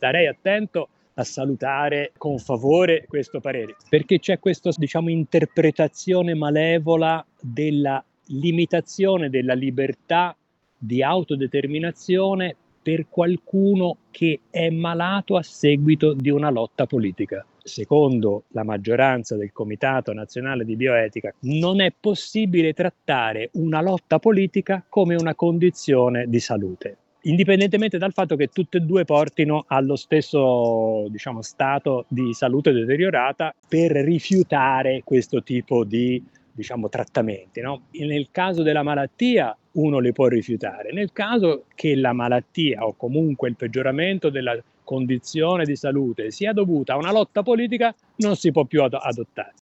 starei attento a salutare con favore questo parere, perché c'è questa, diciamo, interpretazione malevola della limitazione della libertà di autodeterminazione per qualcuno che è malato a seguito di una lotta politica. Secondo la maggioranza del Comitato Nazionale di Bioetica, non è possibile trattare una lotta politica come una condizione di salute, indipendentemente dal fatto che tutte e due portino allo stesso, diciamo, stato di salute deteriorata, per rifiutare questo tipo di, diciamo, trattamenti, no? Nel caso della malattia uno li può rifiutare, nel caso che la malattia o comunque il peggioramento della condizione di salute sia dovuta a una lotta politica non si può più adottare.